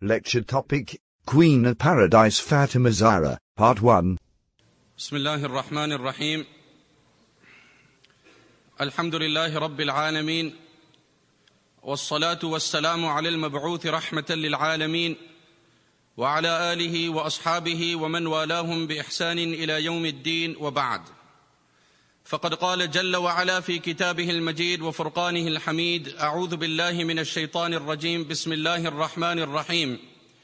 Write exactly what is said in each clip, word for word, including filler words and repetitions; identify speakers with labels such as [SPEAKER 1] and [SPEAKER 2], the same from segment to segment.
[SPEAKER 1] Lecture topic, Queen of Paradise Fatima Zahra, Part one.
[SPEAKER 2] Bismillahir Rahmanir Rahim. Alhamdulillahi Rabbil Alameen. Wassalatu wassalamu ala al-mab'uth rahmatan lil alameen. Wa ala alihi wa ashabihi wa man walahum bi ihsanin ila yawmiddin wa ba'd. فقد قال جل وعلا في كتابه المجيد وفرقانه الحميد: أعوذ بالله من الشيطان الرجيم، بسم الله الرحمن الرحيم.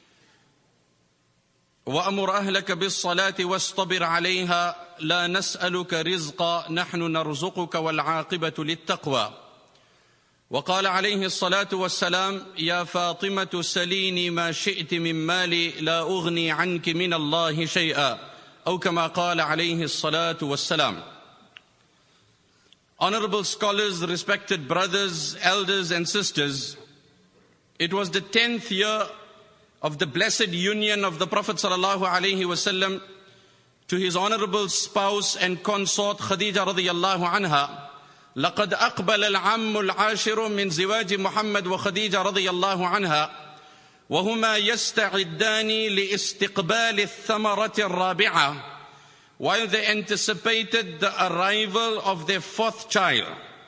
[SPEAKER 2] وأمر أهلك بالصلاة واصطبر عليها لا نسألك رزقا نحن نرزقك والعاقبة للتقوى. وقال عليه الصلاة والسلام: يا فاطمة سليني ما شئت من مالي لا أغني عنك من الله شيئا، أو كما قال عليه الصلاة والسلام. Honorable scholars, respected brothers, elders and sisters, it was the tenth year of the blessed union of the Prophet sallallahu alaihi wasallam to his honorable spouse and consort Khadija radiyallahu anha. لقد أقبل العام العاشر من زواج محمد وخديجة رضي الله عنها وهما يستعدان لاستقبال الثمرة الرابعة, while they anticipated the arrival of their fourth child.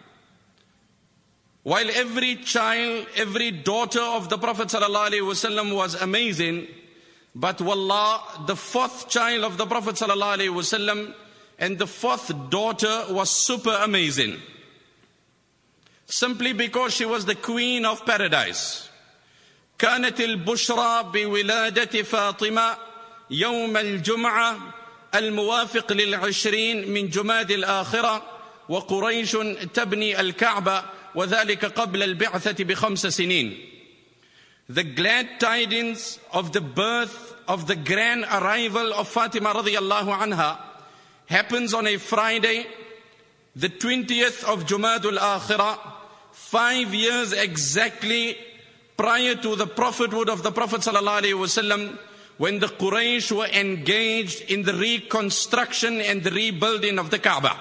[SPEAKER 2] While every child, every daughter of the Prophet ﷺ was amazing, but wallah, the fourth child of the Prophet ﷺ and the fourth daughter was super amazing. Simply because she was the queen of paradise. كانت البشرى بولادة فاطمة يوم الجمعة الموافق للعشرين من جماد الآخرة وقريش تبني الكعبة وذلك قبل البعثة بخمس سنين. The glad tidings of the birth of the grand arrival of Fatima radiyallahu anha happens on a Friday, the twentieth of Jumadul Akhirah, five years exactly prior to the prophethood of the Prophet sallallahu alaihi wasallam, when the Quraysh were engaged in the reconstruction and the rebuilding of the Kaaba.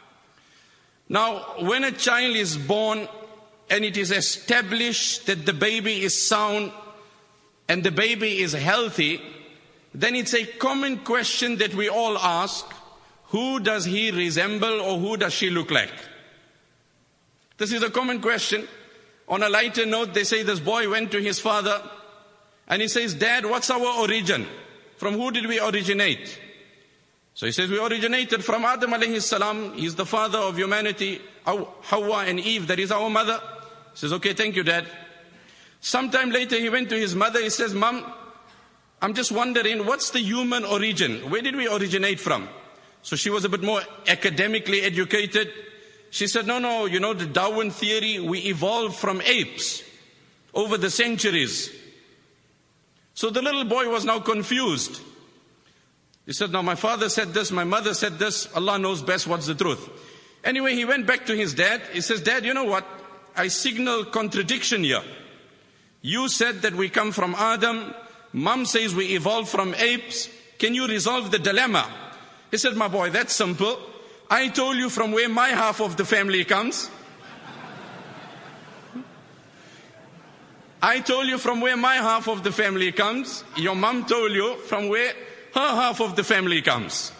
[SPEAKER 2] Now, when a child is born and it is established that the baby is sound and the baby is healthy, then it's a common question that we all ask: who does he resemble or who does she look like? This is a common question. On a lighter note, they say this boy went to his father and he says, "Dad, what's our origin? From who did we originate?" So he says, "We originated from Adam alayhi salam. He's the father of humanity. Hawa and Eve, that is our mother." He says, "Okay, thank you, Dad." Sometime later he went to his mother. He says, "Mom, I'm just wondering, what's the human origin? Where did we originate from?" So she was a bit more academically educated. She said, no, no, you know the Darwin theory, we evolved from apes over the centuries. So the little boy was now confused. He said, "No, my father said this, my mother said this, Allah knows best what's the truth." Anyway, he went back to his dad. He says, "Dad, you know what? I signal contradiction here. You said that we come from Adam. Mom says we evolved from apes. Can you resolve the dilemma?" He said, "My boy, that's simple. I told you from where my half of the family comes. I told you from where my half of the family comes. Your mom told you from where her half of the family comes."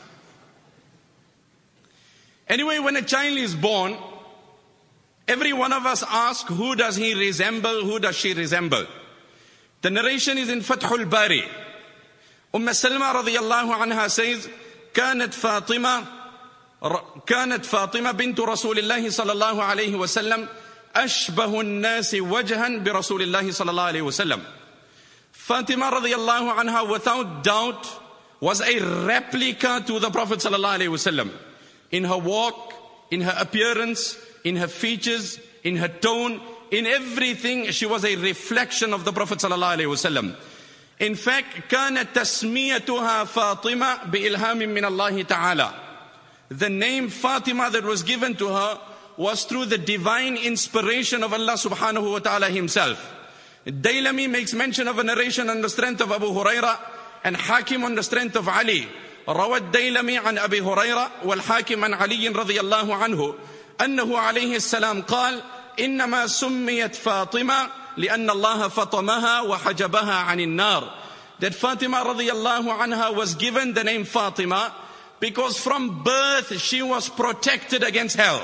[SPEAKER 2] Anyway, when a child is born, every one of us asks, who does he resemble, who does she resemble? The narration is in Fathul Bari. Umm Salma radiyallahu anha says, كانت فاطمة كانت فاطمة بنت رسول الله صلى الله عليه وسلم أشبه الناس وجها برسول الله صلى الله عليه وسلم. Fatima radiyallahu anha, without doubt, was a replica to the Prophet sallallahu alaihi wasallam. In her walk, in her appearance, in her features, in her tone, in everything, she was a reflection of the Prophet sallallahu alaihi wasallam. In fact, كانت تسميتها فاطمة بإلهام من الله تعالى. The name Fatima that was given to her was through the divine inspiration of Allah subhanahu wa ta'ala himself. Daylami makes mention of a narration on the strength of Abu Huraira and Hakim on the strength of Ali. روى الديلمي عن أبي هريرة والحاكم عن علي رضي الله عنه أنه عليه السلام قال: إنما سميت فاطمة لأن الله فطمها وحجبها عن النار. That Fatima radiallahu anha was given the name Fatima because from birth she was protected against hell.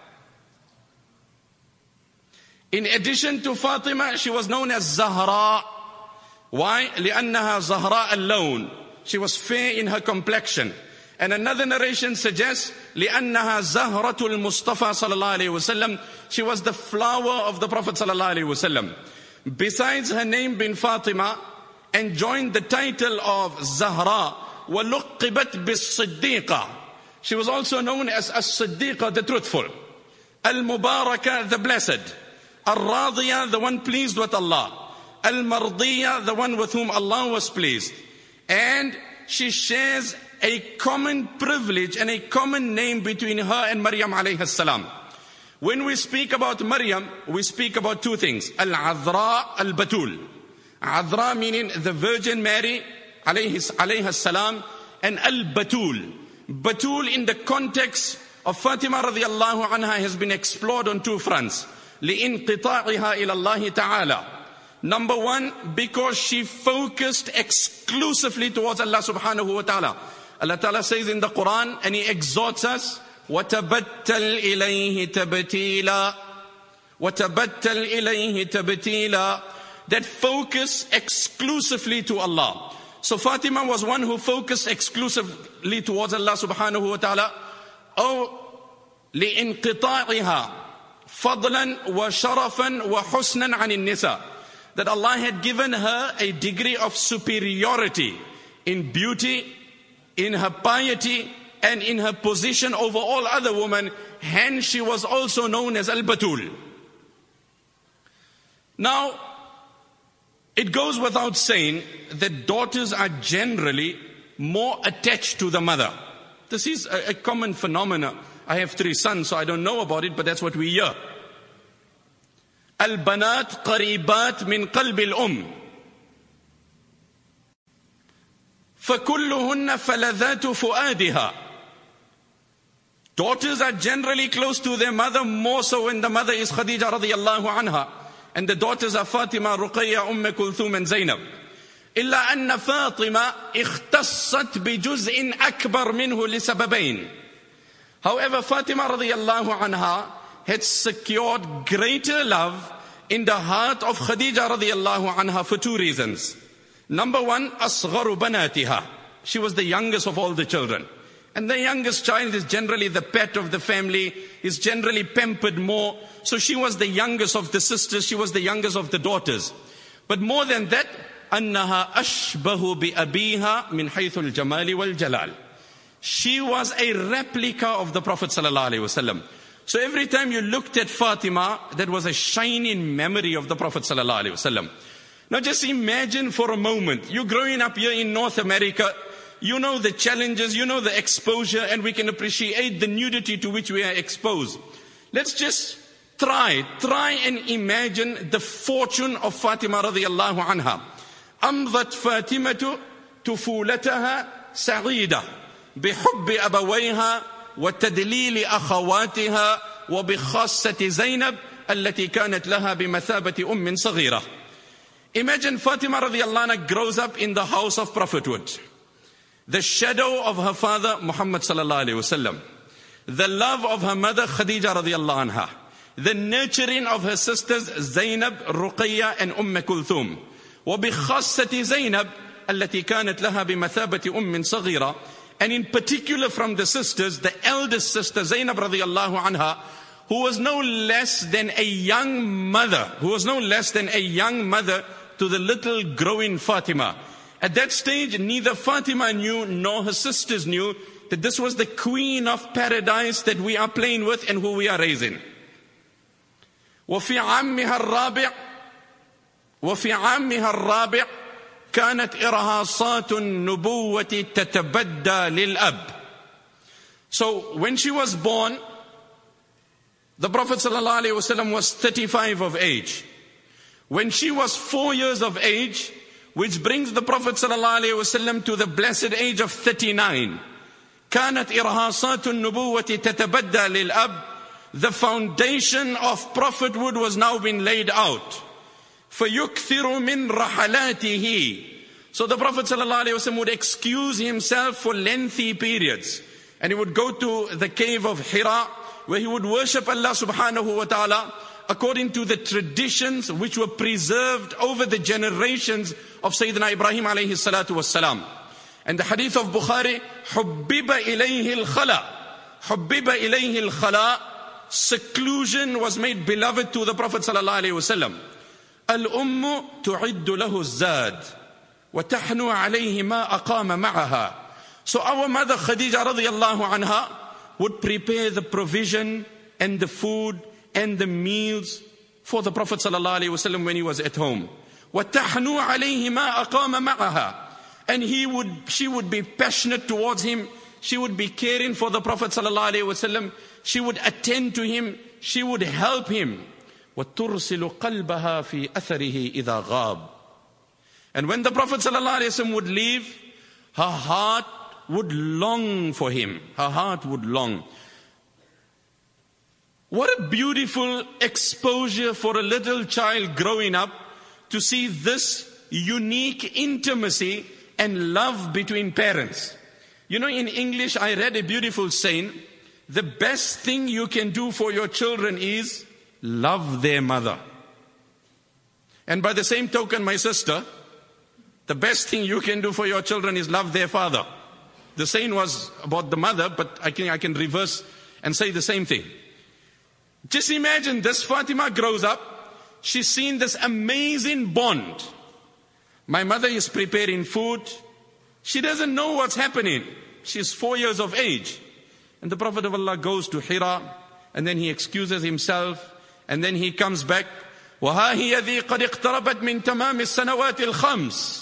[SPEAKER 2] In addition to Fatima, she was known as Zahra. Why? لأنها زهراء اللون. She was fair in her complexion. And another narration suggests لأنها زهرة المصطفى صلى الله عليه وسلم. She was the flower of the Prophet صلى الله عليه وسلم. Besides her name being Fatima, enjoined the title of Zahra, وَلُقِّبَتْ بِالصِّدِّيقَةِ. She was also known as As-Siddiqa, the truthful. Al-Mubaraka, the blessed. Al-Radiya, the one pleased with Allah. Al-Mardiya, the one with whom Allah was pleased. And she shares a common privilege and a common name between her and Maryam alayhi salam. When we speak about Maryam, we speak about two things. Al-Adhra, Al-Batul. Adhra meaning the Virgin Mary alayhi salam, and Al-Batul. Batul in the context of Fatima radiallahu anha has been explored on two fronts. لِإِنْقِطَاعِهَا إِلَى اللَّهِ تَعَالَى. Number one, because she focused exclusively towards Allah subhanahu wa ta'ala. Allah ta'ala says in the Quran, and He exhorts us, وَتَبَتَّلْ إِلَيْهِ تَبْتِيلًا وَتَبَتَّلْ إِلَيْهِ تَبْتِيلًا. That focus exclusively to Allah. So Fatima was one who focused exclusively towards Allah subhanahu wa ta'ala. Oh, لِإِنْقِطَاعِهَا فَضْلًا وَشَرَفًا وَحُسْنًا عَنِ النِّسَاءِ. That Allah had given her a degree of superiority in beauty, in her piety, and in her position over all other women. Hence she was also known as Al-Batul. Now, it goes without saying that daughters are generally more attached to the mother. This is a, a common phenomenon. I have three sons, so I don't know about it, but that's what we hear. Al-banat qaribat min qalbi al-um. فَكُلُّهُنَّ فَلَذَاتُ فُؤَادِهَا. Daughters are generally close to their mother, more so when the mother is Khadija radiyallahu anha. And the daughters are Fatima, Ruqayya, Umm Kulthum and Zainab. إلا أن فاطمة اختصت بجزء أكبر منه لسببين. However, Fatima radiyallahu anha had secured greater love in the heart of Khadija radiyallahu anha for two reasons. Number one, أصغر بناتها. She was the youngest of all the children. And the youngest child is generally the pet of the family, is generally pampered more. So she was the youngest of the sisters, she was the youngest of the daughters. But more than that, أنها أشبه بأبيها من حيث الجمال والجلال. She was a replica of the Prophet sallallahu alaihi wasallam. So every time you looked at Fatima, that was a shining memory of the Prophet sallallahu alaihi wasallam. Now just imagine for a moment, you're growing up here in North America, you know the challenges, you know the exposure, and we can appreciate the nudity to which we are exposed. Let's just try, try and imagine the fortune of Fatima radiyallahu anha. أمضت فاطمة طفولتها سعيدة بحب أبويها وتدليل أخواتها وبخاصة زينب التي كانت لها بمثابة أم صغيرة. Imagine Fatima radiyallahu anha grows up in the house of prophethood. The shadow of her father Muhammad sallallahu alayhi wasallam. The love of her mother Khadija radiyallahu anha. The nurturing of her sisters Zainab, Ruqayya and Umm Kulthum. وبخاصة زينب التي كانت لها بمثابة أم صغيرة. And in particular from the sisters, the eldest sister Zainab radiyallahu anha, who was no less than a young mother, who was no less than a young mother to the little growing Fatima. At that stage, neither Fatima knew nor her sisters knew that this was the queen of paradise that we are playing with and who we are raising. وفي عامها الرابع وفي عامها الرابع كانت إرهاصات النبوة تتبدى للأب. So when she was born, the Prophet ﷺ was thirty-five of age. When she was four years of age, which brings the Prophet ﷺ to the blessed age of thirty-nine, كانت إرهاصات النبوة تتبدى للأب. The foundation of prophethood was now being laid out. فَيُكْثِرُ مِنْ رَحَلَاتِهِ. So the Prophet ﷺ would excuse himself for lengthy periods. And he would go to the cave of Hira, where he would worship Allah subhanahu wa ta'ala according to the traditions which were preserved over the generations of Sayyidina Ibrahim alayhi salatu wassalam. And the hadith of Bukhari, حُبِّبَ إِلَيْهِ الْخَلَى حُبِّبَ إِلَيْهِ الْخَلَى. Seclusion was made beloved to the Prophet sallallahu alayhi wasallam. الْأُمُّ تُعِدُّ لَهُ الزَّادِ وَتَحْنُوا عَلَيْهِ مَا أَقَامَ مَعَهَا. So our mother Khadija radiyallahu anha would prepare the provision and the food and the meals for the Prophet sallallahu alaihi wasallam when he was at home. وَتَحْنُوا عَلَيْهِ مَا أَقَامَ مَعَهَا. And he would, she would be passionate towards him. She would be caring for the Prophet sallallahu alaihi wasallam. She would attend to him. She would help him. وَتُرْسِلُ قَلْبَهَا فِي أَثَرِهِ إِذَا غَابَ. And when the Prophet sallallahu alaihi wasallam would leave, her heart would long for him. Her heart would long. What a beautiful exposure for a little child growing up to see this unique intimacy and love between parents. You know, in English, I read a beautiful saying, the best thing you can do for your children is love their mother. And by the same token, my sister, the best thing you can do for your children is love their father. The saying was about the mother, but I can, I can reverse and say the same thing. Just imagine this Fatima grows up. She's seen this amazing bond. My mother is preparing food. She doesn't know what's happening. She's four years of age. And the Prophet of Allah goes to Hira, and then he excuses himself, and then he comes back. وَهَا هِيَ ذِي قَدْ اقْتَرَبَتْ مِنْ تَمَامِ السَّنَوَاتِ الْخَمْسِ.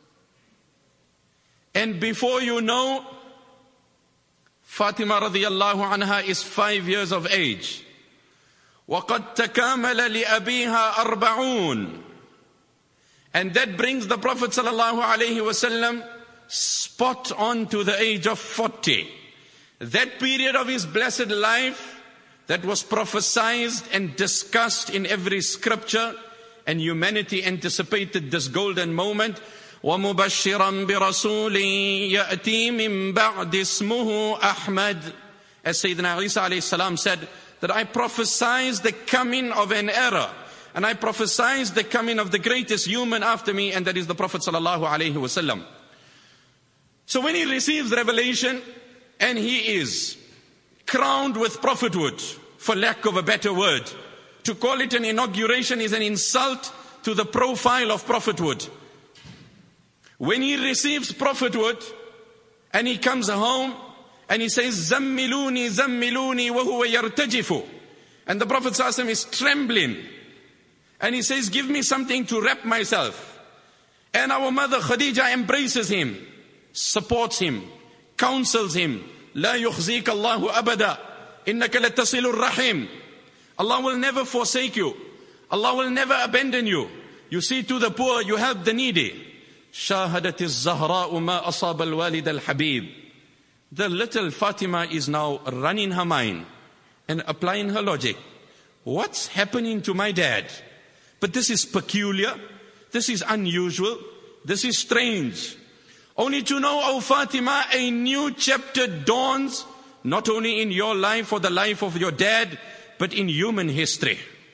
[SPEAKER 2] And before you know, Fatima radiyallahu anha is five years of age. وَقَدْ تَكَامَلَ لِأَبِيهَا أَرْبَعُونَ. And that brings the Prophet sallallahu alaihi wasallam spot on to the age of forty. That period of his blessed life that was prophesied and discussed in every scripture, and humanity anticipated this golden moment. وَمُبَشِّرًا بِرَسُولٍ يَأْتِي مِن بَعْدِ اسْمُهُ أَحْمَدٍ. As Sayyidina Isa alayhi salam said, that I prophesied the coming of an era, and I prophesied the coming of the greatest human after me, and that is the Prophet sallallahu alaihi wasallam. So when he receives revelation, and he is crowned with prophethood, for lack of a better word, to call it an inauguration is an insult to the profile of prophethood. When he receives prophethood, and he comes home, and he says, Zammiluni, Zammiluni, wa huwa yartajifu. And the Prophet ﷺ is trembling. And he says, give me something to wrap myself. And our mother Khadija embraces him, supports him, counsels him. La yukhzik Allahu abada. Innaka latasilu rahim. Allah will never forsake you. Allah will never abandon you. You see to the poor, you help the needy. Shahadat az-Zahra'u ma asaba al-walid al-Habib. The little Fatima is now running her mind and applying her logic. What's happening to my dad? But this is peculiar. This is unusual. This is strange. Only to know, O Fatima, a new chapter dawns, not only in your life or the life of your dad, but in human history.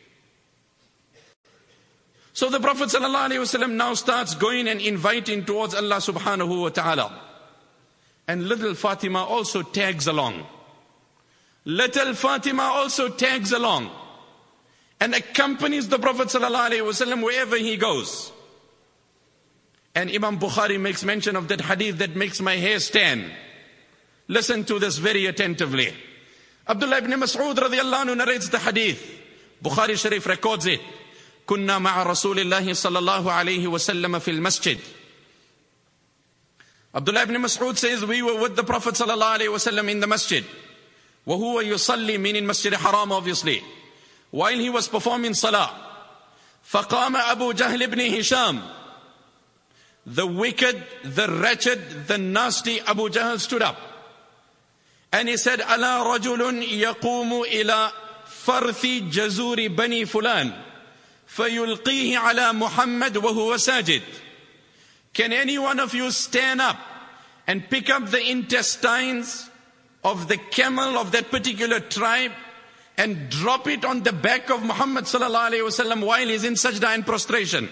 [SPEAKER 2] So the Prophet ﷺ now starts going and inviting towards Allah subhanahu wa ta'ala. And little Fatima also tags along. Little Fatima also tags along and accompanies the Prophet ﷺ wherever he goes. And Imam Bukhari makes mention of that hadith that makes my hair stand. Listen to this very attentively. Abdullah ibn Mas'ud radiyallahu anhu narrates the hadith. Bukhari Sharif records it. كنا مع رسول الله صلى الله عليه وسلم في المسجد. Abdullah ibn Mas'ud says, we were with the Prophet sallallahu alaihi wasallam in the masjid. وهو يصلي, meaning Masjid Haram obviously. While he was performing salah. فقام أبو جهل ibn Hisham. The wicked, the wretched, the nasty Abu Jahl stood up. And he said, ألا رجل يقوم إلى فرث جزور بني فلان فيلقيه على محمد وهو ساجد. Can any one of you stand up and pick up the intestines of the camel of that particular tribe and drop it on the back of Muhammad sallallahu alayhi wasallam while he's in sajda and prostration?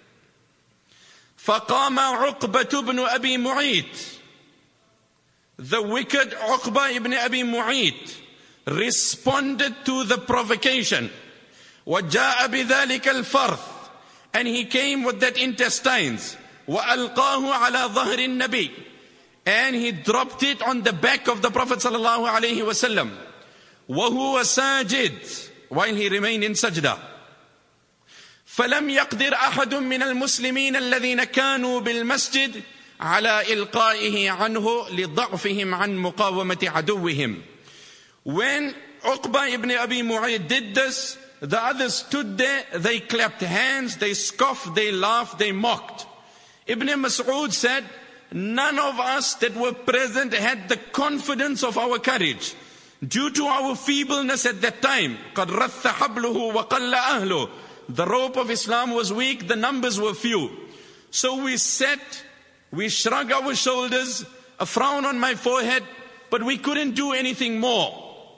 [SPEAKER 2] فَقَامَ عُقْبَةُ بْنُ أَبِي مُعِيطٍ. The wicked Uqba ibn Abi Mu'ayt responded to the provocation. وَجَاءَ بِذَلِكَ الْفَرْث. And he came with that intestines. وَأَلْقَاهُ عَلَى ظَهْرِ النَّبِيِّ. And he dropped it on the back of the Prophet sallallahu alayhi wasallam. وَهُوَ سَاجِد. While he remained in sajda. فَلَمْ يَقْدِرْ أَحَدٌ مِّنَ الْمُسْلِمِينَ الَّذِينَ كَانُوا بِالْمَسْجِدِ على إلقائه عنه لضعفهم عن مقاومة عدوهم. When Uqba ibn Abi Mu'ayt did this, the others stood there, they clapped hands, they scoffed, they laughed, they mocked. Ibn Mas'ud said, none of us that were present had the confidence of our courage. Due to our feebleness at that time, قَدْ رَثَّ حَبْلُهُ وَقَلَّ أَهْلُهُ. The rope of Islam was weak, the numbers were few. So we sat, we shrugged our shoulders, a frown on my forehead, but we couldn't do anything more.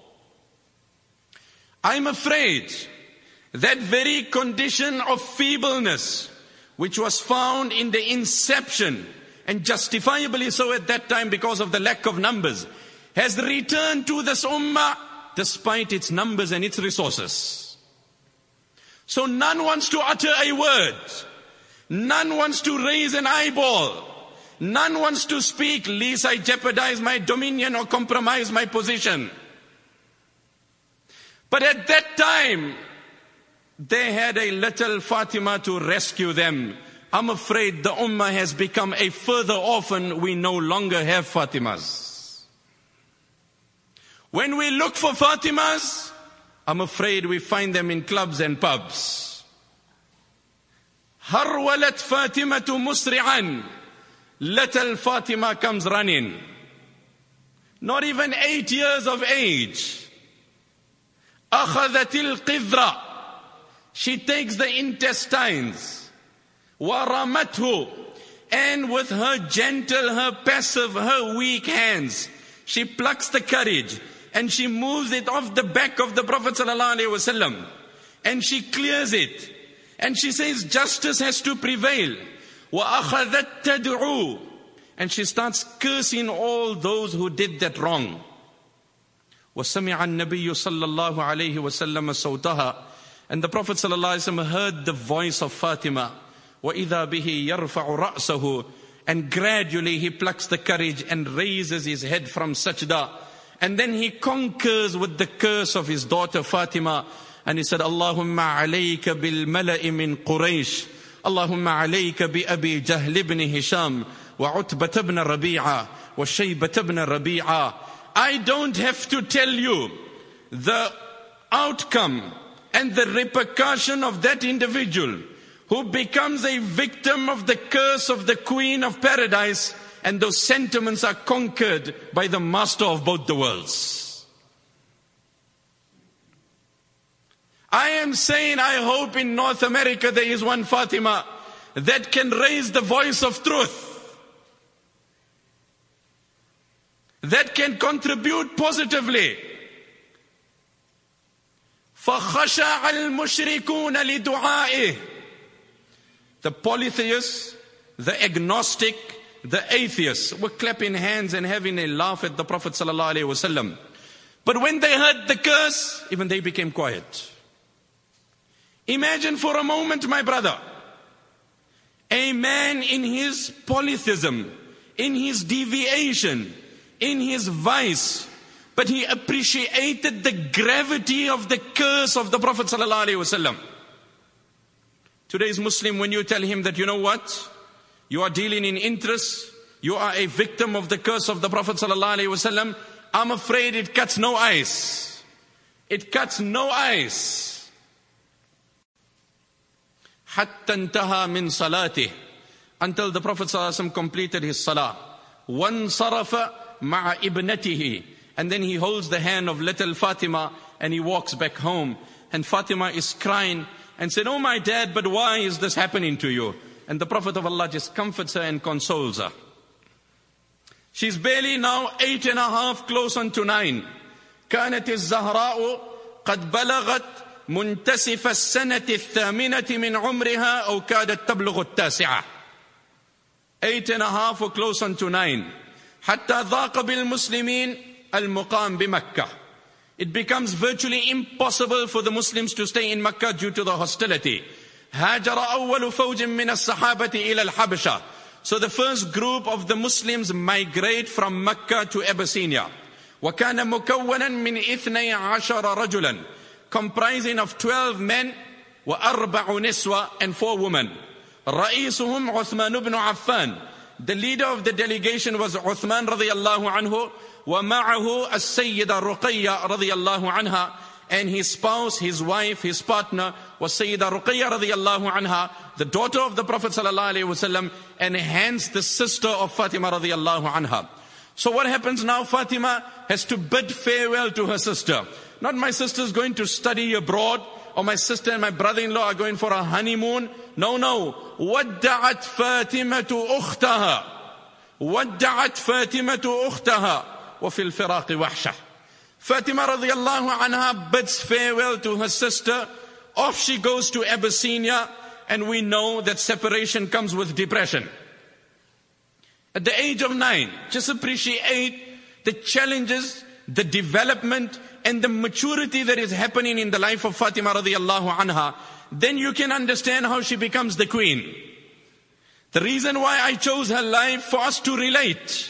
[SPEAKER 2] I'm afraid that very condition of feebleness, which was found in the inception, and justifiably so at that time because of the lack of numbers, has returned to this ummah despite its numbers and its resources. So none wants to utter a word. None wants to raise an eyeball. None wants to speak, lest I jeopardize my dominion or compromise my position. But at that time, they had a little Fatima to rescue them. I'm afraid the ummah has become a further orphan. We no longer have Fatimas. When we look for Fatimas, I'm afraid we find them in clubs and pubs. Harwalat Fatimatu musri'an. Little Fatima comes running. Not even eight years of age. أخذت القذرة. She takes the intestines. وَرَمَتْهُ. And with her gentle, her passive, her weak hands, she plucks the courage and she moves it off the back of the Prophet ﷺ. And she clears it. And she says justice has to prevail. وَأَخَذَتْ تَدْعُو. And she starts cursing all those who did that wrong. وَسَمِعَ النَّبِيُّ صَلَّى اللَّهُ عَلَيْهِ وَسَلَّمَ صَوْتَهَا. And the Prophet ﷺ heard the voice of Fatima. وَإِذَا بِهِ يَرْفَعُ رَأْسَهُ. And gradually he plucks the courage and raises his head from sajda. And then he concurs with the curse of his daughter Fatima. And he said, Allahumma alayka bil mala'i min Quraysh. Allahumma alayka bi Abi Jahl ibn Hisham. Wa Utbah ibn Rabi'a. Wa Shaybah ibn Rabi'a. I don't have to tell you the outcome and the repercussion of that individual who becomes a victim of the curse of the Queen of Paradise, and those sentiments are conquered by the master of both the worlds. I am saying, I hope in North America there is one Fatima that can raise the voice of truth, that can contribute positively. فَخَشَعَ الْمُشْرِكُونَ لِدُعَائِهِ. The polytheists, the agnostic, the atheists were clapping hands and having a laugh at the Prophet ﷺ. But when they heard the curse, even they became quiet. Imagine for a moment, my brother, a man in his polytheism, in his deviation, in his vice, but he appreciated the gravity of the curse of the Prophet ﷺ. Today's Muslim, when you tell him that, you know what, you are dealing in interest, you are a victim of the curse of the Prophet ﷺ, I'm afraid it cuts no ice. It cuts no ice. حَتَّى انْتَهَى مِنْ صَلَاتِهِ. Until the Prophet ﷺ completed his salah. وَانْصَرَفَ مَعَ إِبْنَتِهِ. And then he holds the hand of little Fatima and he walks back home. And Fatima is crying and said, "Oh my dad, but why is this happening to you?" And the Prophet of Allah just comforts her and consoles her. She's barely now eight and a half, close on to nine. كانت الزهراء قد بلغت منتصف السنة الثامنة من عمرها أو كادت تبلغ التاسعة. Eight and a half or close on to nine. حتى ضاق بالمسلمين المقام بمكة. It becomes virtually impossible for the Muslims to stay in Makkah due to the hostility. هاجر أول فوج من الصحابة إلى الحبشة. So the first group of the Muslims migrate from Makkah to Abyssinia. وكان مكونا من اثني عشر رجلا, comprising of twelve men وأربع نسوة and four women. رئيسهم عثمان بن عفان. The leader of the delegation was Uthman radiyallahu anhu, ومعه السيدة رقية رضي الله عنها, and his spouse, his wife, his partner was Sayyida Ruqayya radiyallahu anha, the daughter of the Prophet sallallahu alaihi wasallam, and hence the sister of Fatima radiyallahu anha. So what happens now? Fatima has to bid farewell to her sister. Not my sister is going to study abroad, or my sister and my brother-in-law are going for a honeymoon. No, no. وَدَّعَتْ فَاتِمَةُ أُخْتَهَا وَدَّعَتْ فَاتِمَةُ أُخْتَهَا وَفِي الْفِرَاقِ وَحْشَةً. Fatima radiallahu anha bids farewell to her sister. Off she goes to Abyssinia, and we know that separation comes with depression. At the age of nine, just appreciate the challenges, the development, and the maturity that is happening in the life of Fatima radiallahu anha. Then you can understand how she becomes the queen. The reason why I chose her life, for us to relate.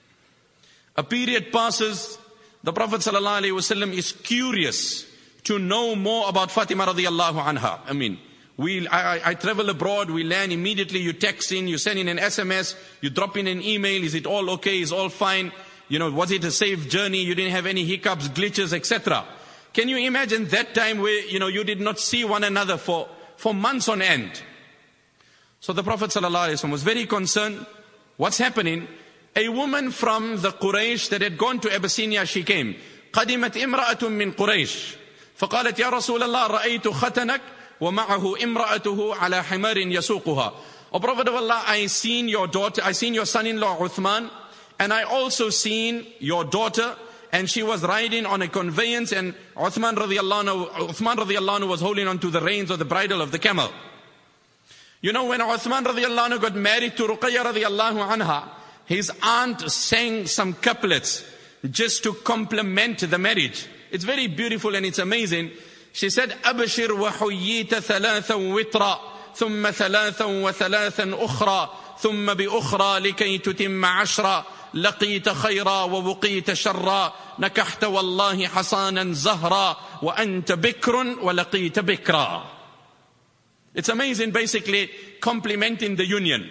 [SPEAKER 2] A period passes. The Prophet sallallahu alaihi wasallam is curious to know more about Fatima radiallahu anha. I mean, we, I, I travel abroad, we land immediately, you text in, you send in an S M S, you drop in an email, is it all okay, is all fine? You know, was it a safe journey? You didn't have any hiccups, glitches, et cetera. Can you imagine that time where, you know, you did not see one another for, for months on end? So the Prophet sallallahu alaihi wasallam was very concerned. What's happening? A woman from the Quraysh that had gone to Abyssinia, she came. قدمت امرأة من قريش فقالت يا رسول الله رأيت ختنك ومعه امرأته على حمار يسوقها. O Prophet of Allah, I seen your daughter, I seen your son-in-law Uthman, and I also seen your daughter, and she was riding on a conveyance, and Uthman radiallahu anhu, Uthman radiallahu anhu was holding on to the reins or the bridle of the camel. You know, when Uthman radiallahu anhu got married to Ruqayya radiallahu anha, his aunt sang some couplets just to complement the marriage. It's very beautiful and it's amazing. She said, أبشر وحييت ثلاثا وطرا ثم ثلاثا وثلاثا أخرى ثم بأخرى لكي تتم عشرا لقيت خيرا ووقيت شرا نكحت والله حصانا زهرا وأنت بكر ولقيت بكرا. It's amazing, basically complementing the union.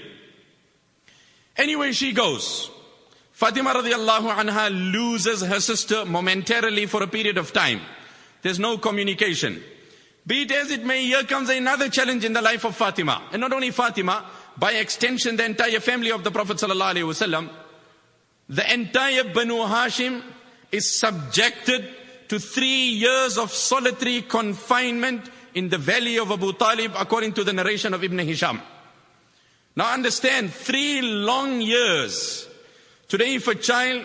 [SPEAKER 2] Anyway, she goes. Fatima radiallahu anha loses her sister momentarily for a period of time. There's no communication. Be it as it may, here comes another challenge in the life of Fatima. And not only Fatima, by extension the entire family of the Prophet sallallahu alaihi wasallam. The entire Banu Hashim is subjected to three years of solitary confinement in the valley of Abu Talib, according to the narration of Ibn Hisham. Now understand, three long years. Today if a child,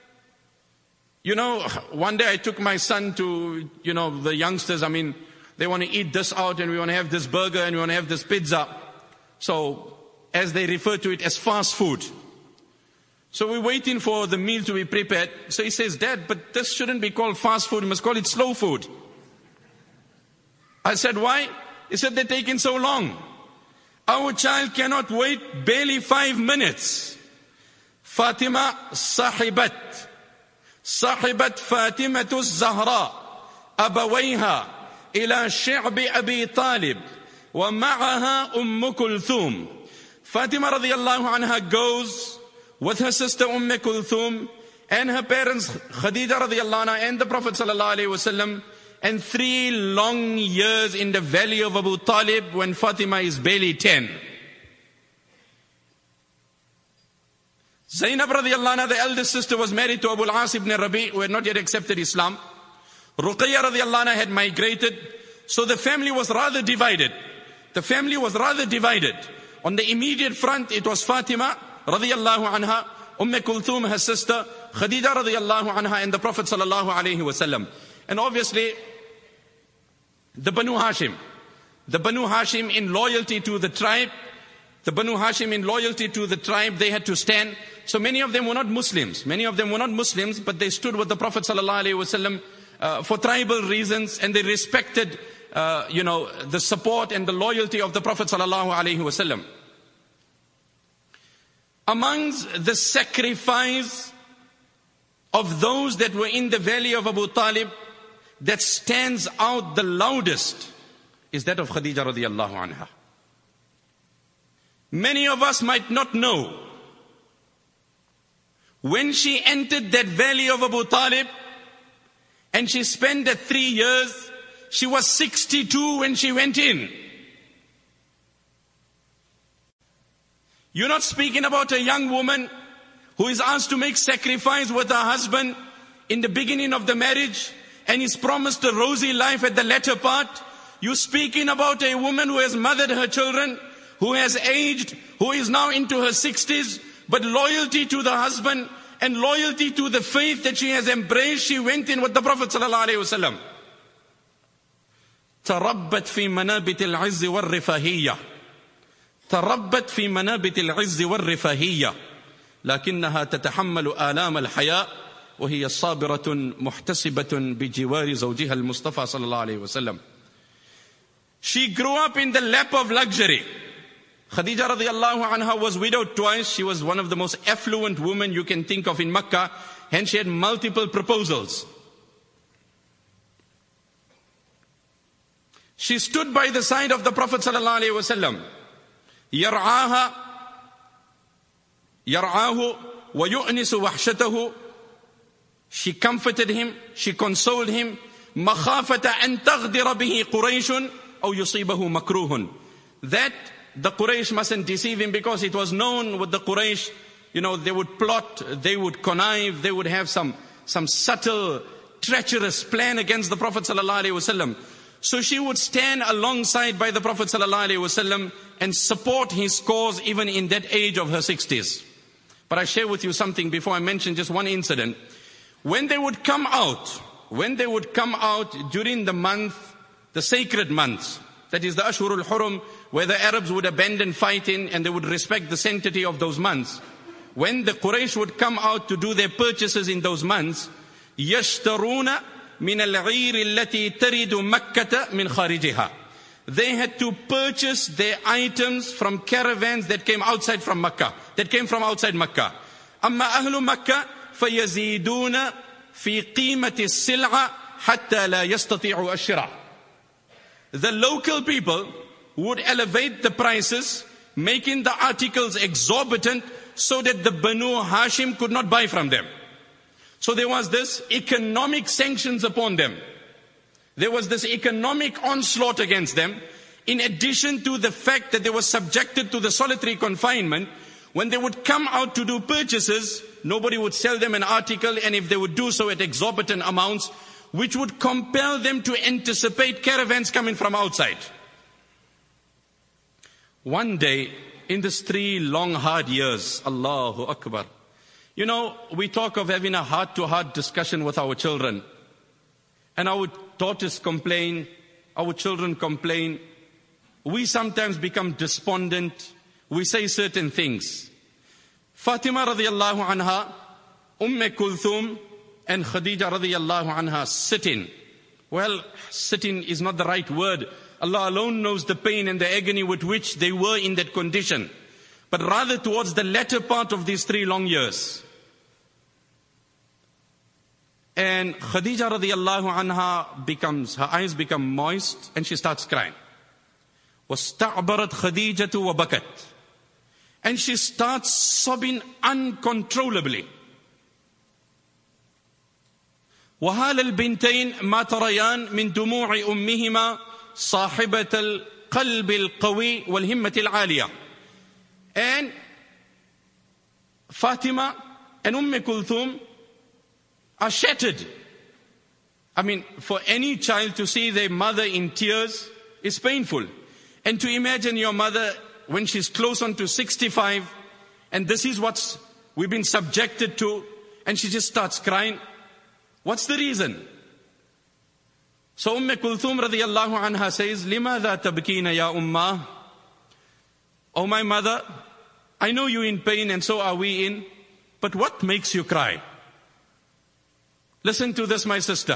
[SPEAKER 2] you know, one day I took my son to, you know, the youngsters, I mean, they want to eat this out and we want to have this burger and we want to have this pizza. So, as they refer to it as fast food. So we're waiting for the meal to be prepared. So he says, Dad, but this shouldn't be called fast food, we must call it slow food. I said, why? He said, they're taking so long. Our child cannot wait barely five minutes. Fatima sahibat. Sahibat Fatimatu Zahra. Abawayha. Ila shi'bi Abi Talib. Wa ma'aha Umm Kulthum. Fatima radiallahu anha goes with her sister Umm Kulthum and her parents Khadija radiallahu anha and the Prophet sallallahu alaihi wasallam, and three long years in the valley of Abu Talib when Fatima is barely ten. Zainab radiallahu anha, the eldest sister, was married to Abu al-As ibn Rabi, who had not yet accepted Islam. Ruqayya radiallahu anha had migrated. So the family was rather divided. The family was rather divided. On the immediate front, it was Fatima radiyallahu anha, Umm Kulthum, her sister, Khadija radiyallahu anha, and the Prophet sallallahu alayhi wasallam. And obviously, the Banu Hashim. The Banu Hashim, in loyalty to the tribe, the Banu Hashim in loyalty to the tribe, they had to stand. So many of them were not Muslims. Many of them were not Muslims, but they stood with the Prophet sallallahu alaihi wasallam uh, for tribal reasons, and they respected, uh, you know, the support and the loyalty of the Prophet sallallahu alaihi wasallam. Amongst the sacrifice of those that were in the valley of Abu Talib that stands out the loudest is that of Khadija radiyallahu anha. Many of us might not know. When she entered that valley of Abu Talib, and she spent the three years, she was sixty-two when she went in. You're not speaking about a young woman who is asked to make sacrifice with her husband in the beginning of the marriage, and is promised a rosy life at the latter part. You're speaking about a woman who has mothered her children, who has aged, who is now into her sixties, but loyalty to the husband and loyalty to the faith that she has embraced, she went in with the Prophet sallallahu alaihi wasallam. تربت في منابت العز والرفاهية تربت في منابت العز والرفاهية لكنها تتحمل آلام الحياة وهي صابرة محتسبة بجوار زوجها المصطفى صلى الله عليه وسلم. She grew up in the lap of luxury. Khadija radiyallahu anha was widowed twice. She was one of the most affluent women you can think of in Makkah. Hence she had multiple proposals. She stood by the side of the Prophet sallallahu alaihi wasallam. يرعاها يرعاه ويؤنس وحشته. She comforted him, she consoled him. مخافة أن تغدر به قريش أو يصيبه مكروه. That the Quraysh mustn't deceive him, because it was known with the Quraysh, you know, they would plot, they would connive, they would have some, some subtle, treacherous plan against the Prophet sallallahu alaihi wasallam. So she would stand alongside by the Prophet sallallahu alaihi wasallam and support his cause even in that age of her sixties. But I share with you something before I mention just one incident. When they would come out, when they would come out during the month, the sacred months, that is the Ashhurul Hurum, where the Arabs would abandon fighting and they would respect the sanctity of those months. When the Quraysh would come out to do their purchases in those months, يَشْتَرُونَ مِنَ الْعِيرِ الَّتِي تَرِدُ مَكَّةَ مِنْ خَارِجِهَا. They had to purchase their items from caravans that came outside from Makkah, that came from outside Makkah. أَمَّا أَهْلُ مَكَّةَ فَيَزِيدُونَ فِي قِيمَةِ السِّلْعَةِ حَتَّى لَا يَسْتَطِيعُوا الشِّرَاءَ. The local people would elevate the prices, making the articles exorbitant so that the Banu Hashim could not buy from them. So there was this economic sanctions upon them. There was this economic onslaught against them, in addition to the fact that they were subjected to the solitary confinement. When they would come out to do purchases, nobody would sell them an article, and if they would do so at exorbitant amounts, which would compel them to anticipate caravans coming from outside. One day, in these three long hard years, Allahu Akbar, you know, we talk of having a heart-to-heart discussion with our children. And our daughters complain, our children complain. We sometimes become despondent. We say certain things. Fatima radiallahu anha, Umm Kulthum, and Khadija radiyallahu anha sitting. Well, sitting is not the right word. Allah alone knows the pain and the agony with which they were in that condition. But rather towards the latter part of these three long years. And Khadija radiyallahu anha becomes, her eyes become moist and she starts crying. وَاسْتَعْبَرَتْ خَدِيجَةُ وَبَكَتْ. And she starts sobbing uncontrollably. وهال البنتين ما تريان من دموع أمهما صاحبة القلب القوي والهمة العالية. And Fatima and Umm Kulthum are shattered. I mean, for any child to see their mother in tears is painful. And to imagine your mother when she's close on to sixty-five, and this is what we've been subjected to, and she just starts crying. What's the reason? So Umm Kulthum radiyallahu anha says, لِمَاذَا تَبْكِينَ يَا أُمَّا? Oh my mother, I know you're in pain and so are we in, but what makes you cry? Listen to this, my sister.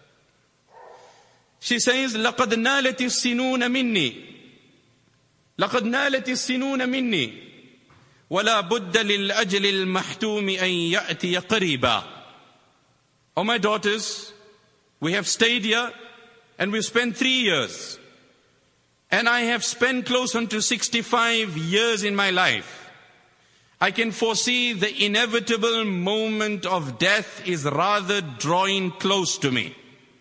[SPEAKER 2] She says, لَقَدْ نَالَتِ السِّنُونَ مِنِّي لَقَدْ نَالَتِ السِّنُونَ مِنِّي وَلَا بُدَّ لِلْأَجْلِ الْمَحْتُومِ أَنْ يَأْتِيَ قَرِيبًا. Oh my daughters, we have stayed here and we've spent three years. And I have spent close on to sixty-five years in my life. I can foresee the inevitable moment of death is rather drawing close to me.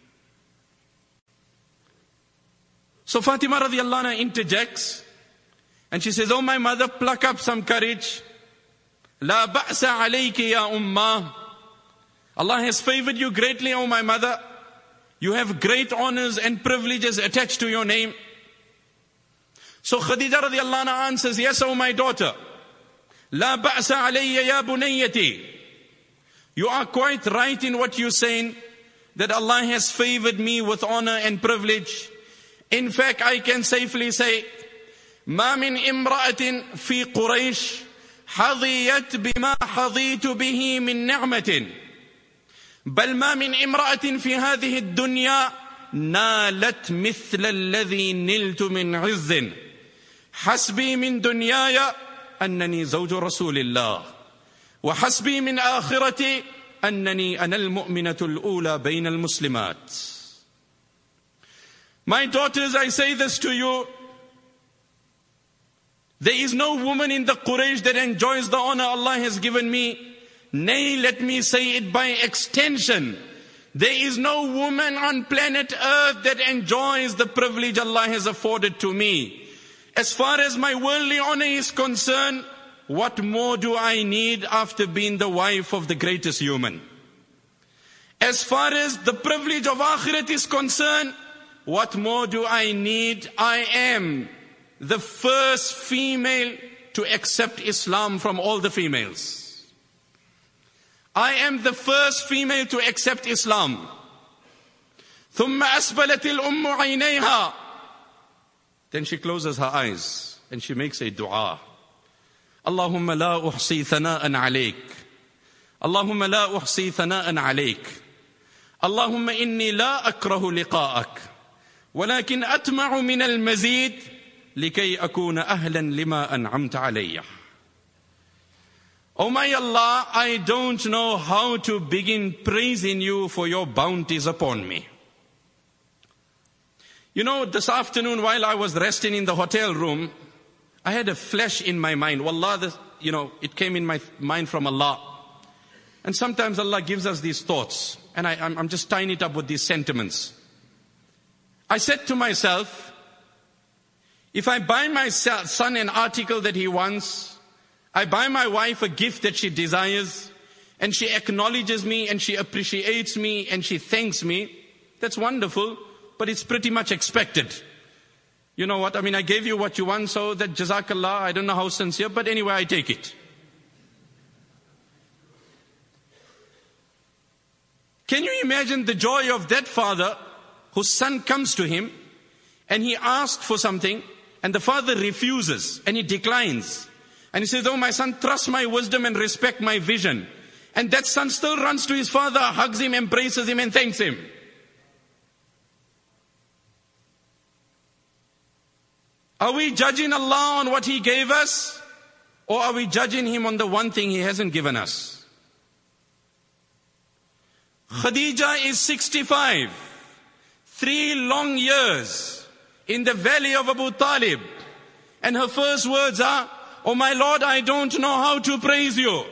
[SPEAKER 2] So Fatima radiallahu anha interjects and she says, oh my mother, pluck up some courage. La ba'sa alayki ya ummah. Allah has favored you greatly, oh my mother. You have great honors and privileges attached to your name. So Khadija radiallahu anha answers, yes, oh my daughter. La ba'sa alayya ya bunayyati. You are quite right in what you're saying, that Allah has favored me with honor and privilege. In fact, I can safely say, ما من امرأة في قريش حظيت بما حظيت به من نعمة بل ما من امرأة في هذه الدنيا نالت مثل الذي نلت من عز حسبي من دنياي أنني زوج رسول الله وحسبي من آخرتي أنني أنا المؤمنة الأولى بين المسلمات. My daughters, I say this to you. There is no woman in the Quraysh that enjoys the honor Allah has given me. Nay, let me say it by extension. There is no woman on planet Earth that enjoys the privilege Allah has afforded to me. As far as my worldly honor is concerned, what more do I need after being the wife of the greatest human? As far as the privilege of Akhirat is concerned, what more do I need? I am the first female to accept Islam from all the females. I am the first female to accept Islam. ثم أسبلت الأم عينيها. Then she closes her eyes and she makes a dua. اللهم لا أحصي ثناء عليك. اللهم لا أحصي ثناء عليك. اللهم إني لا أكره لقاءك. ولكن أطمع من المزيد لكي أكون أهلا لما أنعمت علي. Oh my Allah, I don't know how to begin praising you for your bounties upon me. You know, this afternoon while I was resting in the hotel room, I had a flash in my mind. Wallah, this, you know, it came in my mind from Allah. And sometimes Allah gives us these thoughts, and I, I'm, I'm just tying it up with these sentiments. I said to myself, if I buy my son an article that he wants, I buy my wife a gift that she desires, and she acknowledges me, and she appreciates me, and she thanks me, that's wonderful, but it's pretty much expected. You know what, I mean, I gave you what you want, so that Jazakallah, I don't know how sincere, but anyway, I take it. Can you imagine the joy of that father whose son comes to him and he asks for something and the father refuses and he declines. And he says, oh my son, trust my wisdom and respect my vision. And that son still runs to his father, hugs him, embraces him and thanks him. Are we judging Allah on what He gave us? Or are we judging Him on the one thing He hasn't given us? Khadija is sixty-five. Three long years in the valley of Abu Talib. And her first words are, oh my Lord, I don't know how to praise you.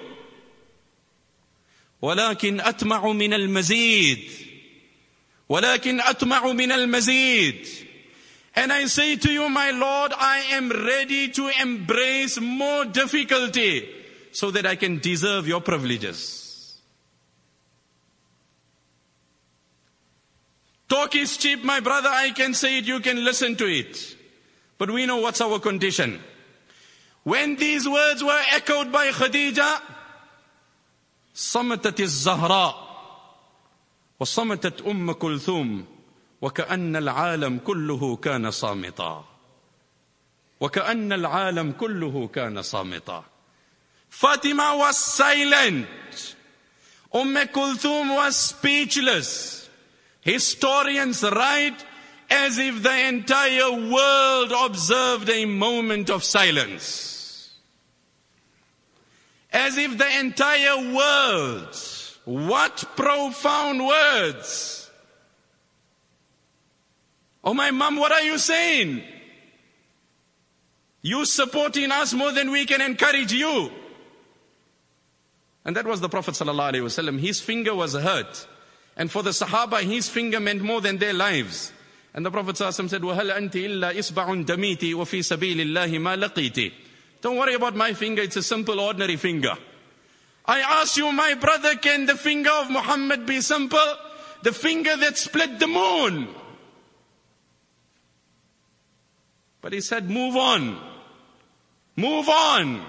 [SPEAKER 2] ولكن أطمع من المزيد. ولكن أطمع من المزيد. And I say to you, my Lord, I am ready to embrace more difficulty so that I can deserve your privileges. Talk is cheap, my brother. I can say it, you can listen to it. But we know what's our condition. When these words were echoed by Khadija, صمتت الزهراء وصمتت أم كلثوم وكأن العالم كله كان صامتا وكأن العالم كله كان صامتا. Fatima was silent. Umm Kulthum was speechless. Historians write as if the entire world observed a moment of silence. As if the entire world, what profound words. Oh my mom, what are you saying? You supporting us more than we can encourage you. And that was the Prophet sallallahu alaihi wasallam. His finger was hurt. And for the Sahaba, his finger meant more than their lives. And the Prophet sallallahu alaihi wasallam said, وَهَلْ أَنْتِ إِلَّا إِصْبَعٌ دَمِيتِ وَفِي سَبِيلِ اللَّهِ مَا لَقِيتِ. Don't worry about my finger, it's a simple ordinary finger. I ask you, my brother, can the finger of Muhammad be simple? The finger that split the moon. But he said, move on. Move on.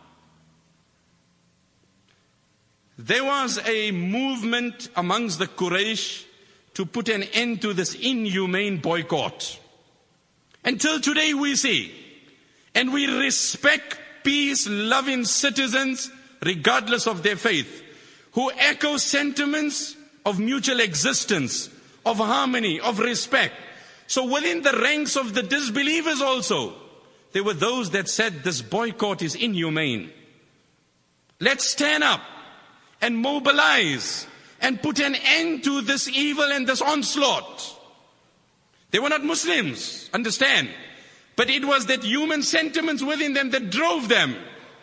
[SPEAKER 2] There was a movement amongst the Quraysh to put an end to this inhumane boycott. Until today we see, and we respect peace-loving citizens regardless of their faith, who echo sentiments of mutual existence, of harmony, of respect. So within the ranks of the disbelievers also, there were those that said this boycott is inhumane. Let's stand up and mobilize and put an end to this evil and this onslaught. They were not Muslims, understand? But it was that human sentiments within them that drove them.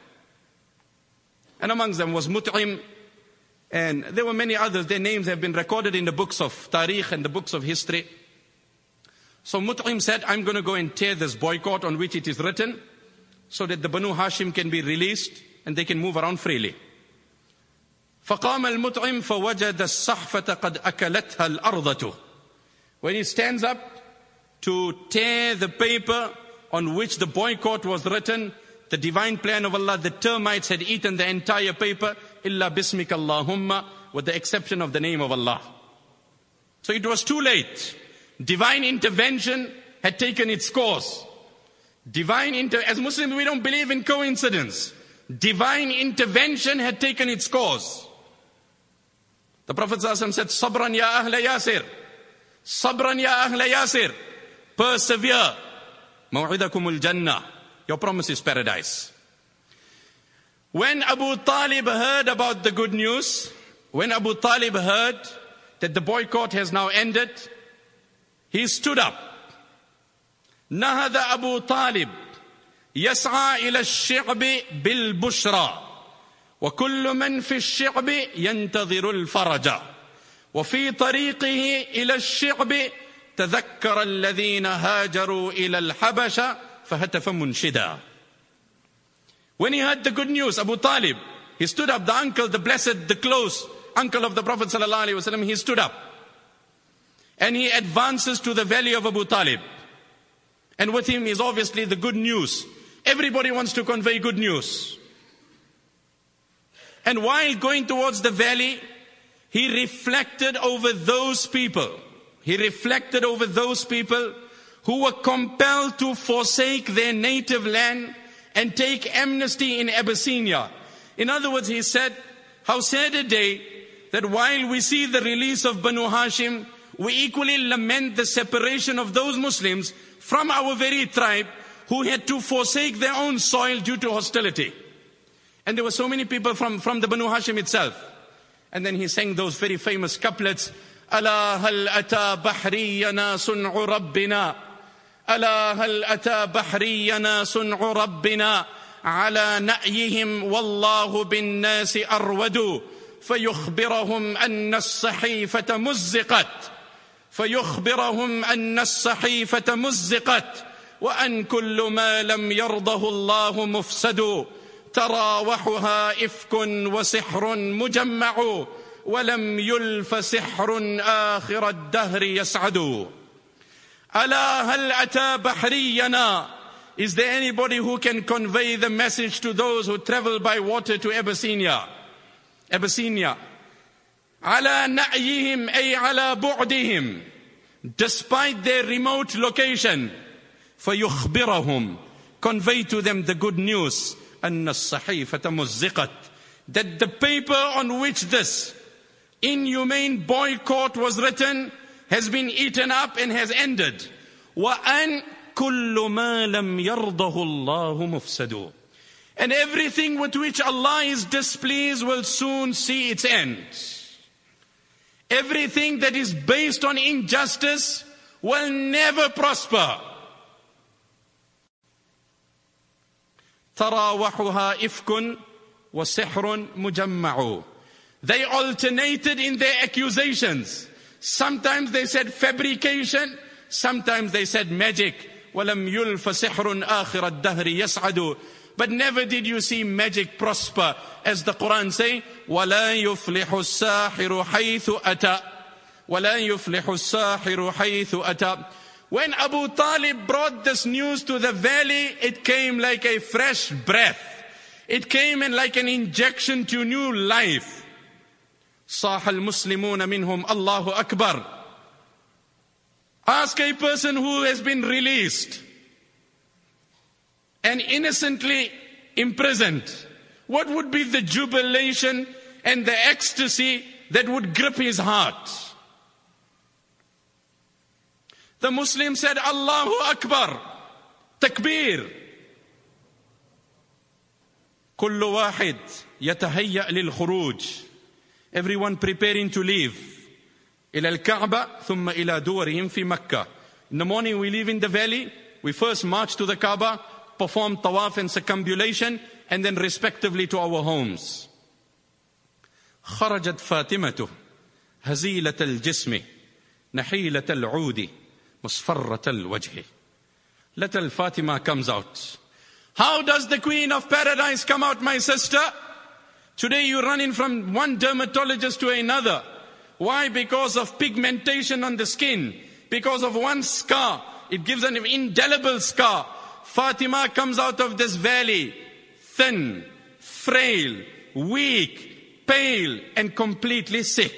[SPEAKER 2] And amongst them was Mut'im, and there were many others. Their names have been recorded in the books of Tariq and the books of history. So Mut'im said, I'm going to go and tear this boycott on which it is written, so that the Banu Hashim can be released and they can move around freely. فقام المطعم فوجد الصحفة قد أكلتها الأرضة. When he stands up to tear the paper on which the boycott was written, the divine plan of Allah, the termites had eaten the entire paper, إلا بسمك اللهم, with the exception of the name of Allah. So it was too late. Divine intervention had taken its course. Divine inter- As Muslims, we don't believe in coincidence. Divine intervention had taken its course. The Prophet ﷺ said, Sabran ya ahla Yasir. Sabran ya ahla Yasir. Persevere. Maw'idakumul Jannah. Your promise is paradise. When Abu Talib heard about the good news, when Abu Talib heard that the boycott has now ended, he stood up. Nahada Abu Talib yas'a ila ash-shi'bi bil bushra. وكل من في الشعب ينتظر الفرج وفي طريقه إلى الشعب تذكر الذين هاجروا إلى الحبشة فهتف منشدا. When he heard the good news, Abu Talib, he stood up, the uncle, the blessed, the close uncle of the Prophet sallallahu alaihi wasallam, he stood up and he advances to the valley of Abu Talib, and with him is obviously the good news. Everybody wants to convey good news. And while going towards the valley, he reflected over those people. He reflected over those people who were compelled to forsake their native land and take amnesty in Abyssinia. In other words, he said, how sad a day that while we see the release of Banu Hashim, we equally lament the separation of those Muslims from our very tribe who had to forsake their own soil due to hostility. And there were so many people from, from the Banu Hashim itself. And then he sang those very famous couplets. ألا هل أتى بحرينا صنع ربنا ألا هل أتى بحرينا صنع ربنا على نأيهم والله بالناس أرود فيخبرهم أن الصحيفة مزقت فيخبرهم أن الصحيفة مزقت وأن كل ما لم يرضه الله مفسد تراوحها إفك وسحر مجمع ولم يلف سحر آخر الدهر يسعد. ألا هل أتى بحرينا? Is there anybody who can convey the message to those who travel by water to Abyssinia? Abyssinia. على نأيهم أي على بعدهم, despite their remote location, فيخبرهم, convey to them the good news, أن الصحيفة مزقت, that the paper on which this inhumane boycott was written has been eaten up and has ended. وأن كل ما لم يرضه الله مفسد. And everything with which Allah is displeased will soon see its end. Everything that is based on injustice will never prosper. تراوحها إفك وسحر مجمع. They alternated in their accusations. Sometimes they said fabrication, sometimes they said magic. وَلَمْ يُلْفَ سِحْرٌ آخِرَ الدَّهْرِ يَسْعَدُ. But never did you see magic prosper. As the Quran say, وَلَا يُفْلِحُ السَّاحِرُ حَيْثُ أَتَى وَلَا يُفْلِحُ السَّاحِرُ حَيْثُ أَتَى. When Abu Talib brought this news to the valley, it came like a fresh breath. It came in like an injection to new life. صَاحَ الْمُسْلِمُونَ مِنْهُمْ Allahu Akbar. Ask a person who has been released and innocently imprisoned, what would be the jubilation and the ecstasy that would grip his heart? The Muslim said, Allahu Akbar, takbir. كل واحد يتهيأ للخروج. Everyone preparing to leave. إلى الكعبة ثم إلى دورهم في مكة. In the morning we leave in the valley. We first march to the Kaaba, perform tawaf and circumambulation, and then respectively to our homes. خرجت فاطمة هزيلة الجسم نحيلة العود مصفرة الوجه. Little Fatima comes out. How does the Queen of Paradise come out, my sister? Today you're running from one dermatologist to another. Why? Because of pigmentation on the skin. Because of one scar. It gives an indelible scar. Fatima comes out of this valley thin, frail, weak, pale, and completely sick.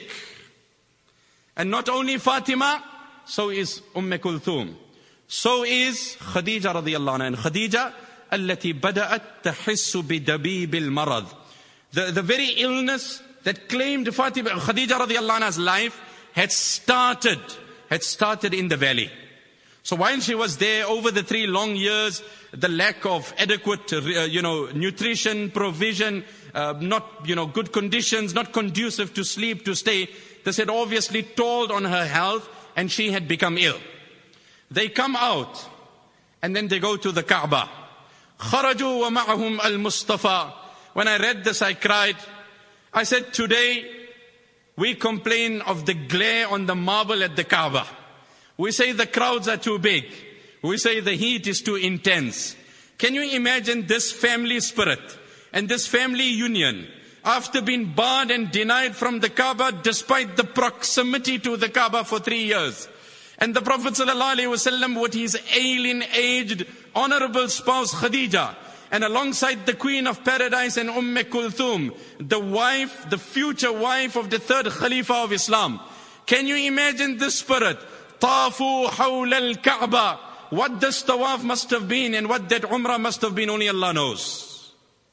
[SPEAKER 2] And not only Fatima, so is Umm Kulthum. So is Khadija radiallahu anha. And Khadija, التي بدأت تحس بدبيب المرض. The, the very illness that claimed Fatima, Khadija radiallahu anha's life had started, had started in the valley. So while she was there over the three long years, the lack of adequate, uh, you know, nutrition, provision, uh, not, you know, good conditions, not conducive to sleep, to stay, this had obviously told on her health and she had become ill. They come out and then they go to the Kaaba. خرجوا ومعهم المصطفى. When I read this, I cried. I said, today we complain of the glare on the marble at the Kaaba. We say the crowds are too big. We say the heat is too intense. Can you imagine this family spirit and this family union after being barred and denied from the Kaaba despite the proximity to the Kaaba for three years? And the Prophet ﷺ with his ailing, aged, honorable spouse Khadija, and alongside the Queen of Paradise and Umm Kulthum, the wife, the future wife of the third Khalifa of Islam. Can you imagine this spirit? طافوا حول الكعبة. What this tawaf must have been and what that umrah must have been, only Allah knows.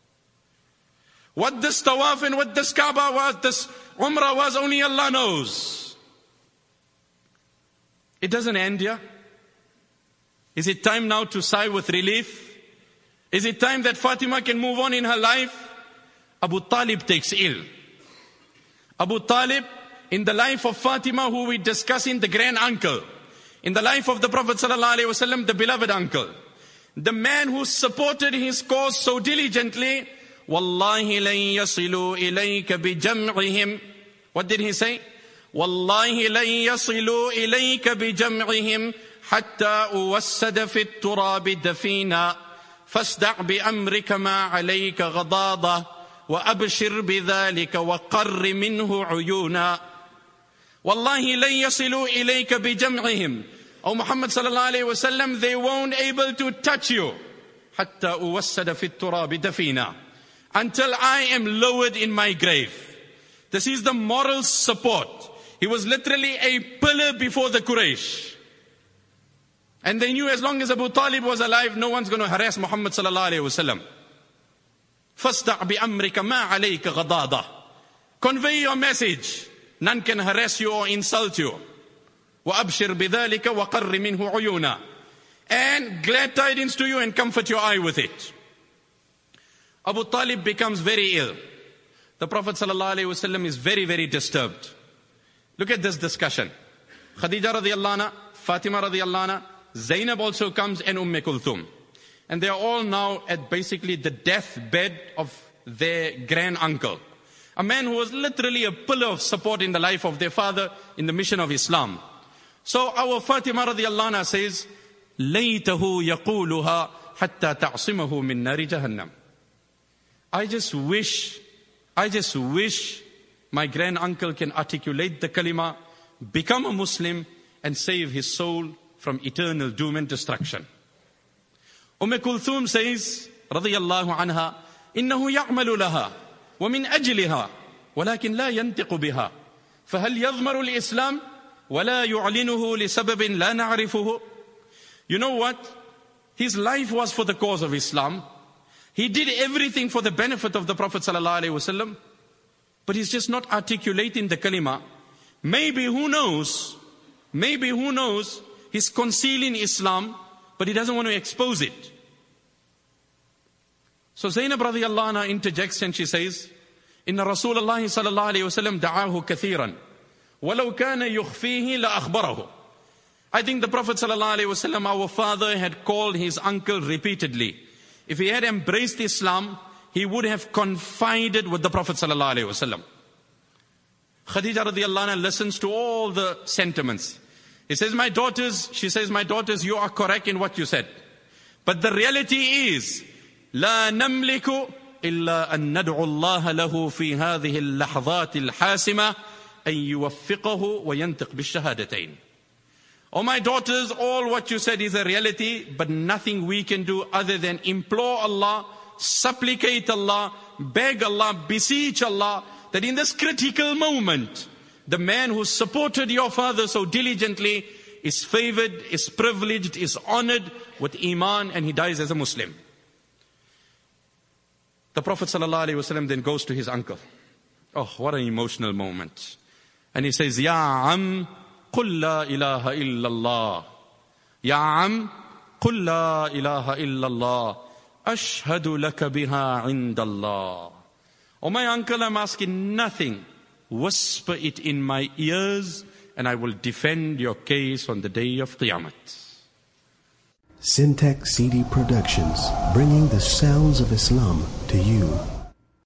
[SPEAKER 2] What this tawaf and what this Kaaba was, this umrah was, only Allah knows. It doesn't end here. Is it time now to sigh with relief? Is it time that Fatima can move on in her life? Abu Talib takes ill. Abu Talib, in the life of Fatima, who we discuss in the grand uncle, in the life of the Prophet ﷺ, the beloved uncle, the man who supported his cause so diligently, Wallahi lan yasilu ilayka bi jam'ihim. What did he say? Wallahi lan yasilu ilayka bi jam'ihim hatta uwassada fi at-turab dafina fasda' bi amrika ma alayka ghadada وأبشر بذلك وقر منه عيونا والله لن يصلوا إليك بجمعهم. O Muhammad sallallahu alayhi wa sallam, they won't able to touch you حتى أوسد في التراب دفينا, until I am lowered in my grave. This is the moral support. He was literally a pillar before the Quraysh. And they knew as long as Abu Talib was alive, no one's going to harass Muhammad sallallahu alayhi wa sallam. فَاسْتَعْ بِأَمْرِكَ مَا عَلَيْكَ غَضَاضَةً. Convey your message. None can harass you or insult you. وَأَبْشِرْ بِذَلِكَ وَقَرِّ مِنْهُ عُيُونًا. And glad tidings to you and comfort your eye with it. Abu Talib becomes very ill. The Prophet ﷺ is very, very disturbed. Look at this discussion. Khadija radiallahu anha, Fatima radiallahu anha, Zainab also comes, and Umm Kulthum. And they are all now at basically the deathbed of their grand uncle. A man who was literally a pillar of support in the life of their father in the mission of Islam. So our Fatima radiallahu anha says, لَيْتَهُ يَقُولُهَا حَتَّى تَعْصِمَهُ مِن نَارِ جَهَنَّمْ. I just wish, I just wish my grand uncle can articulate the kalima, become a Muslim, and save his soul from eternal doom and destruction. Umm Kulthum says, radiyallahu anha, إنه يعمل لها ومن أجلها ولكن لا ينطق بها فهل يضمر الإسلام ولا يعلنه لسبب لا نعرفه. You know what? His life was for the cause of Islam. He did everything for the benefit of the Prophet sallallahu alaihi wasallam, but he's just not articulating the kalima. Maybe, who knows, maybe, who knows, he's concealing Islam, but he doesn't want to expose it. So Zainab radiyallahu anha interjects and she says, إن رسول الله صلى الله عليه وسلم دعاه كثيرا ولو كان يخفيه لأخبره. I think the Prophet sallallahu alaihi wasallam, our father, had called his uncle repeatedly. If he had embraced Islam, he would have confided with the Prophet sallallahu alaihi wasallam. Khadija radiyallahu anha listens to all the sentiments. He says, my daughters, she says, my daughters, you are correct in what you said. But the reality is, لا نملك إلا أن ندعو الله له في هذه اللحظات الحاسمة أن يوفقه وينطق بالشهادتين. Oh my daughters, all what you said is a reality, but nothing we can do other than implore Allah, supplicate Allah, beg Allah, beseech Allah, that in this critical moment, the man who supported your father so diligently is favored, is privileged, is honored with Iman, and he dies as a Muslim. The Prophet ﷺ then goes to his uncle. Oh, what an emotional moment. And he says, Ya Am, قل لا إله إلا الله. يا عم قل لا إله إلا الله أشهد لك بها عند الله. Oh my uncle, I'm asking nothing. Whisper it in my ears and I will defend your case on the day of Qiyamah.
[SPEAKER 3] Syntax C D Productions, bringing the sounds of Islam to you.